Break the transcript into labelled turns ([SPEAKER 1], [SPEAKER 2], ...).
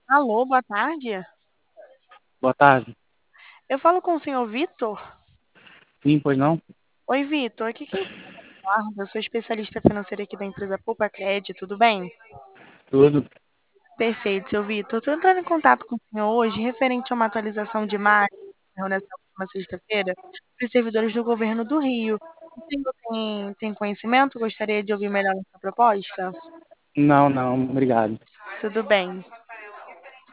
[SPEAKER 1] Alô, boa tarde.
[SPEAKER 2] Boa tarde.
[SPEAKER 1] Eu falo com o senhor Vitor?
[SPEAKER 2] Sim, pois não?
[SPEAKER 1] Oi, Vitor. Aqui quem fala é Eduardo. Eu sou especialista financeira aqui da empresa Poupa Cred, tudo bem?
[SPEAKER 2] Tudo.
[SPEAKER 1] Perfeito, seu Vitor. Estou entrando em contato com o senhor hoje referente a uma atualização de marca que ocorreu nessa última sexta-feira para os servidores do governo do Rio. O senhor tem conhecimento? Gostaria de ouvir melhor essa proposta?
[SPEAKER 2] Não, não, obrigado.
[SPEAKER 1] Tudo bem.